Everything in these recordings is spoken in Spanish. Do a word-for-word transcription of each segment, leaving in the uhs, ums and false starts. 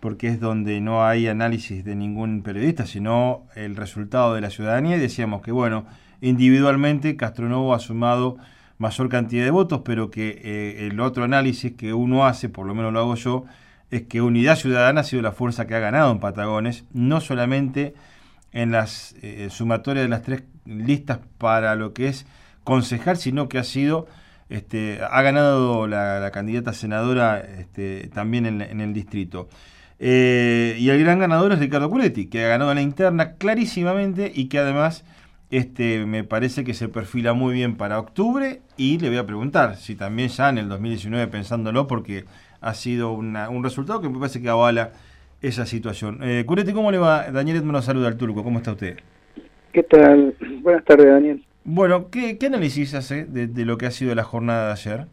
porque es donde no hay análisis de ningún periodista, sino el resultado de la ciudadanía, y decíamos que, bueno, individualmente Castronovo ha sumado mayor cantidad de votos, pero que eh, el otro análisis que uno hace, por lo menos lo hago yo, es que Unidad Ciudadana ha sido la fuerza que ha ganado en Patagones, no solamente en las eh, sumatorias de las tres listas para lo que es concejal, sino que ha sido, este, ha ganado la, la candidata senadora este, también en, en el distrito. Eh, y el gran ganador es Ricardo Curetti, que ha ganado la interna clarísimamente y que además este, me parece que se perfila muy bien para octubre, y le voy a preguntar si también ya en el dos mil diecinueve pensándolo, porque ha sido una, un resultado que me parece que avala esa situación. Eh, Curetti, ¿cómo le va? Daniel Edmond nos saluda al Turco, ¿cómo está usted? ¿Qué tal? Buenas tardes, Daniel. Bueno, ¿qué, qué análisis hace de, de lo que ha sido la jornada de ayer?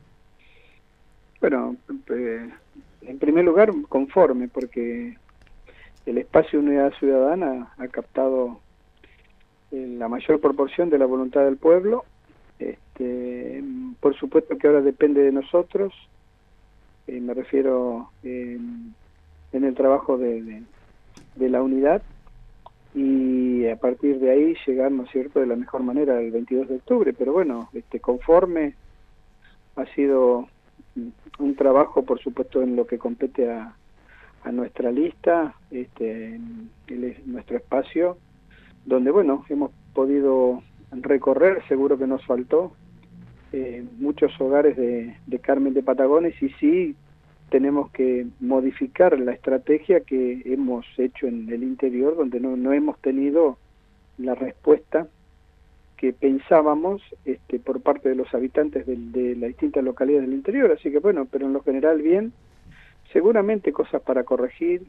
Bueno, eh, en primer lugar, conforme, porque el espacio Unidad Ciudadana ha captado eh, la mayor proporción de la voluntad del pueblo. Este, por supuesto que ahora depende de nosotros, eh, me refiero eh, en el trabajo de, de, de la unidad, y a partir de ahí llegar, ¿no es cierto?, de la mejor manera el veintidós de octubre, pero bueno, este conforme ha sido un trabajo, por supuesto, en lo que compete a, a nuestra lista, este, el, nuestro espacio, donde, bueno, hemos podido recorrer, seguro que nos faltó, eh, muchos hogares de, de Carmen de Patagones, y sí tenemos que modificar la estrategia que hemos hecho en el interior, donde no, no hemos tenido la respuesta que pensábamos este, por parte de los habitantes de, de las distintas localidades del interior. Así que bueno, pero en lo general bien, seguramente cosas para corregir,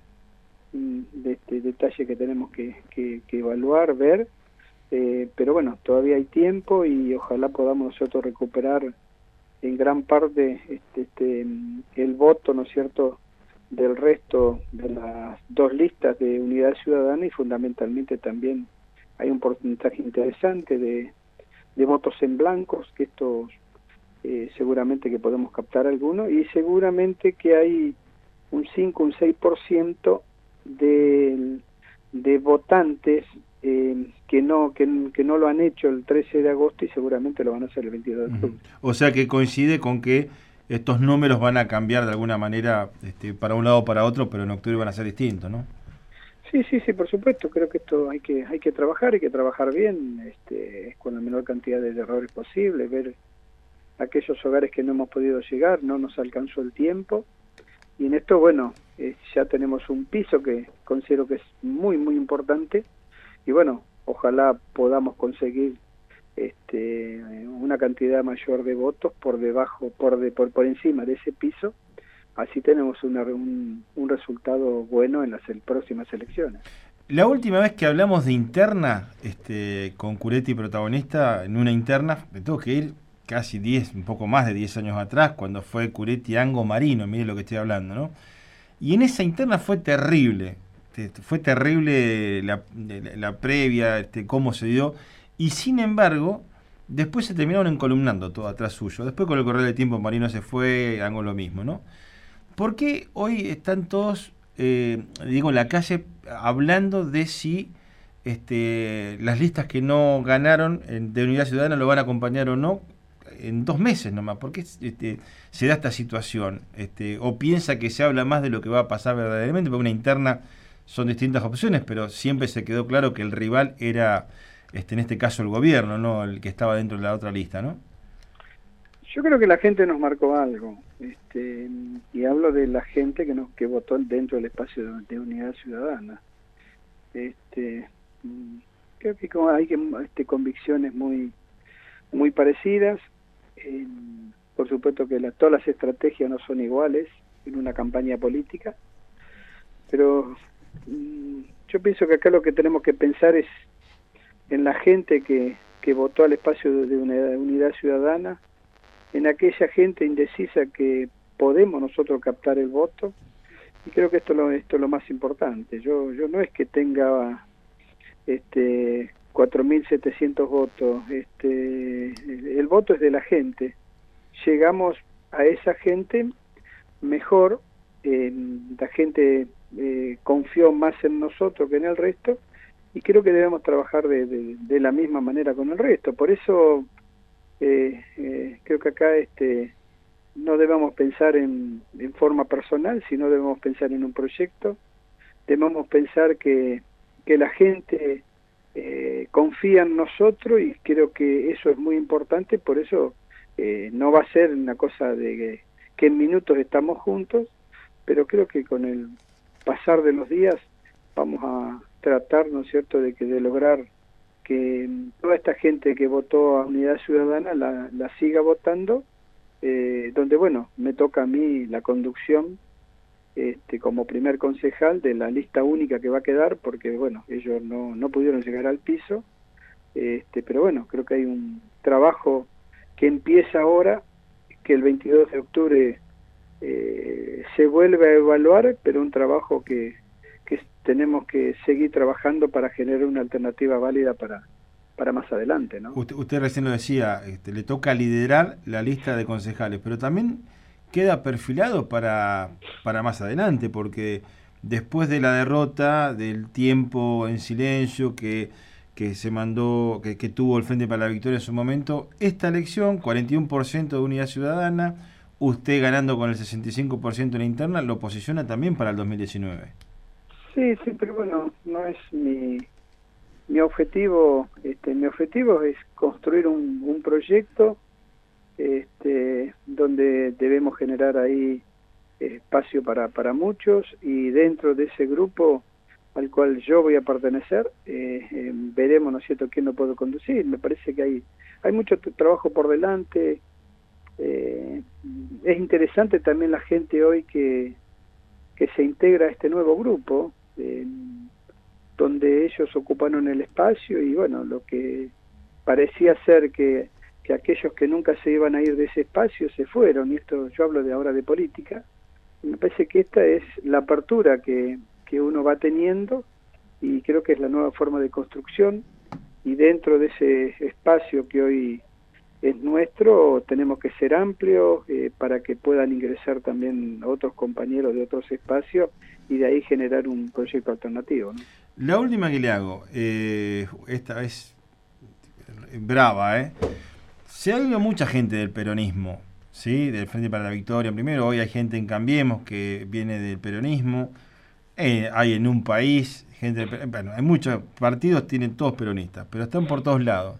de este detalle que tenemos que, que, que evaluar, ver, eh, pero bueno, todavía hay tiempo y ojalá podamos nosotros recuperar en gran parte este, este el voto, ¿no es cierto?, del resto de las dos listas de Unidad Ciudadana, y fundamentalmente también hay un porcentaje interesante de, de votos en blancos, que estos eh, seguramente que podemos captar algunos, y seguramente que hay un cinco, un seis por ciento de, de votantes eh, que no que, que no lo han hecho el trece de agosto y seguramente lo van a hacer el veintidós de octubre. Uh-huh. O sea que coincide con que estos números van a cambiar de alguna manera este, para un lado o para otro, pero en octubre van a ser distintos, ¿no? Sí, sí, sí, por supuesto. Creo que esto hay que hay que trabajar, hay que trabajar bien, este, con la menor cantidad de errores posible, ver aquellos hogares que no hemos podido llegar, no nos alcanzó el tiempo, y en esto, bueno, eh, ya tenemos un piso que considero que es muy, muy importante, y bueno, ojalá podamos conseguir este, una cantidad mayor de votos por debajo, por, de, por, por encima de ese piso. Así tenemos una, un, un resultado bueno en las el, próximas elecciones. La última vez que hablamos de interna, este, con Curetti protagonista, en una interna, me tengo que ir casi diez, un poco más de diez años atrás, cuando fue Curetti Ango Marino, mire lo que estoy hablando, ¿no? Y en esa interna fue terrible, fue terrible la, la, la previa, este, cómo se dio, y sin embargo, después se terminaron encolumnando todo atrás suyo. Después con el correr del tiempo Marino se fue, Ango lo mismo, ¿no? ¿Por qué hoy están todos, eh, digo, en la calle hablando de si este, las listas que no ganaron en, de Unidad Ciudadana lo van a acompañar o no en dos meses nomás? ¿Por qué este, se da esta situación? Este, ¿O piensa que se habla más de lo que va a pasar verdaderamente? Porque una interna son distintas opciones, pero siempre se quedó claro que el rival era, este, en este caso, el gobierno, no el que estaba dentro de la otra lista, ¿no? Yo creo que la gente nos marcó algo, este, y hablo de la gente que nos que votó dentro del espacio de, de Unidad Ciudadana. Este, creo que hay este, convicciones muy muy parecidas. Eh, por supuesto que la, todas las estrategias no son iguales en una campaña política, pero mm, yo pienso que acá lo que tenemos que pensar es en la gente que, que votó al espacio de, de Unidad, Unidad Ciudadana, en aquella gente indecisa que podemos nosotros captar el voto, y creo que esto, lo, esto es lo más importante. Yo yo no es que tenga este cuatro mil setecientos votos, este el voto es de la gente. Llegamos a esa gente mejor, eh, la gente eh, confió más en nosotros que en el resto, y creo que debemos trabajar de, de, de la misma manera con el resto. Por eso eh, eh, creo que acá este no debemos pensar en, en forma personal, sino debemos pensar en un proyecto, debemos pensar que, que la gente eh, confía en nosotros, y creo que eso es muy importante. Por eso eh, no va a ser una cosa de que, que en minutos estamos juntos, pero creo que con el pasar de los días vamos a tratar, ¿no es cierto?, de que de lograr que toda esta gente que votó a Unidad Ciudadana la, la siga votando, eh, donde, bueno, me toca a mí la conducción este, como primer concejal de la lista única que va a quedar, porque, bueno, ellos no, no pudieron llegar al piso, este, pero bueno, creo que hay un trabajo que empieza ahora, que el veintidós de octubre eh, se vuelve a evaluar, pero un trabajo que, que tenemos que seguir trabajando para generar una alternativa válida para, para más adelante, ¿no? Usted, usted recién lo decía, este, le toca liderar la lista de concejales, pero también queda perfilado para, para más adelante, porque después de la derrota, del tiempo en silencio que, que se mandó, que, que tuvo el Frente para la Victoria en su momento, esta elección, cuarenta y uno por ciento de Unidad Ciudadana, usted ganando con el sesenta y cinco por ciento en la interna, lo posiciona también para el dos mil diecinueve. Sí, sí, pero bueno, no es mi, mi objetivo. Este, mi objetivo es construir un, un proyecto este, donde debemos generar ahí espacio para, para muchos, y dentro de ese grupo al cual yo voy a pertenecer, eh, eh, veremos, ¿no es cierto?, quién lo puedo conducir. Me parece que hay, hay mucho trabajo por delante. Eh, es interesante también la gente hoy que, que se integra a este nuevo grupo, eh, donde ellos ocuparon el espacio, y bueno, lo que parecía ser que, que aquellos que nunca se iban a ir de ese espacio se fueron, y esto yo hablo de ahora de política. Y me parece que esta es la apertura que, que uno va teniendo, y creo que es la nueva forma de construcción, y dentro de ese espacio que hoy es nuestro, tenemos que ser amplios eh, para que puedan ingresar también otros compañeros de otros espacios, y de ahí generar un proyecto alternativo, ¿no? La última que le hago, eh, esta es brava, ¿eh? Se ha ido mucha gente del peronismo, ¿sí?, del Frente para la Victoria. Primero, hoy hay gente en Cambiemos que viene del peronismo, eh, hay en Un País, gente del, bueno, hay muchos partidos, tienen todos peronistas, pero están por todos lados.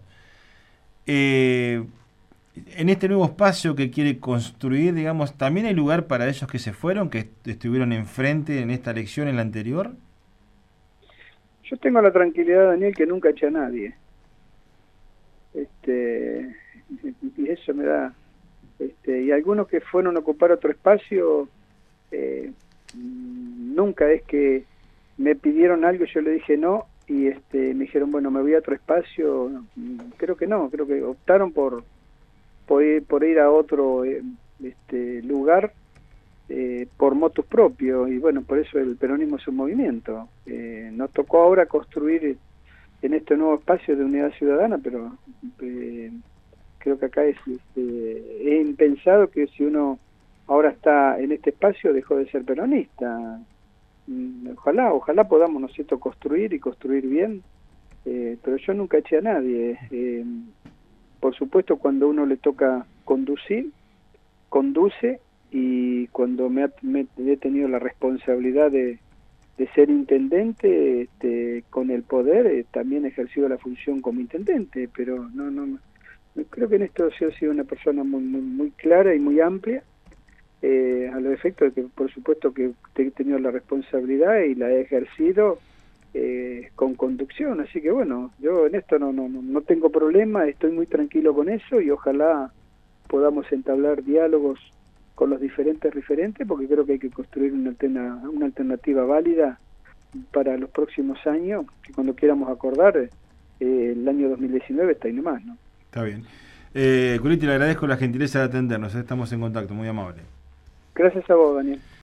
Eh, en este nuevo espacio que quiere construir, digamos, ¿también hay lugar para esos que se fueron, que est estuvieron enfrente en esta elección, en la anterior? Yo tengo la tranquilidad, Daniel, que nunca eché a nadie. Este, y eso me da... Este, y algunos que fueron a ocupar otro espacio, eh, nunca es que me pidieron algo y yo le dije no, y este, me dijeron, bueno, me voy a otro espacio. Creo que no, creo que optaron por por ir, por ir a otro eh, este, lugar eh, por motus propios, y bueno, por eso el peronismo es un movimiento. Eh, nos tocó ahora construir en este nuevo espacio de Unidad Ciudadana, pero eh, creo que acá es, este, es impensado que si uno ahora está en este espacio dejó de ser peronista. Ojalá, ojalá podamos, ¿no es cierto?, construir y construir bien, eh, pero yo nunca eché a nadie. Eh, por supuesto, cuando uno le toca conducir, conduce, y cuando me, ha, me he tenido la responsabilidad de, de ser intendente, este, con el poder, eh, también he ejercido la función como intendente, pero no, no, no creo que en esto sí he sido una persona muy, muy, muy clara y muy amplia. Eh, a los efectos de que, por supuesto, que he tenido la responsabilidad y la he ejercido eh, con conducción, así que bueno, yo en esto no, no, no tengo problema, estoy muy tranquilo con eso, y ojalá podamos entablar diálogos con los diferentes referentes, porque creo que hay que construir una, alterna, una alternativa válida para los próximos años, que cuando quieramos acordar, eh, el año dos mil diecinueve está ahí nomás, ¿no? Está bien. Eh, Curetti, le agradezco la gentileza de atendernos, estamos en contacto, muy amable. Gracias a vos, Daniel.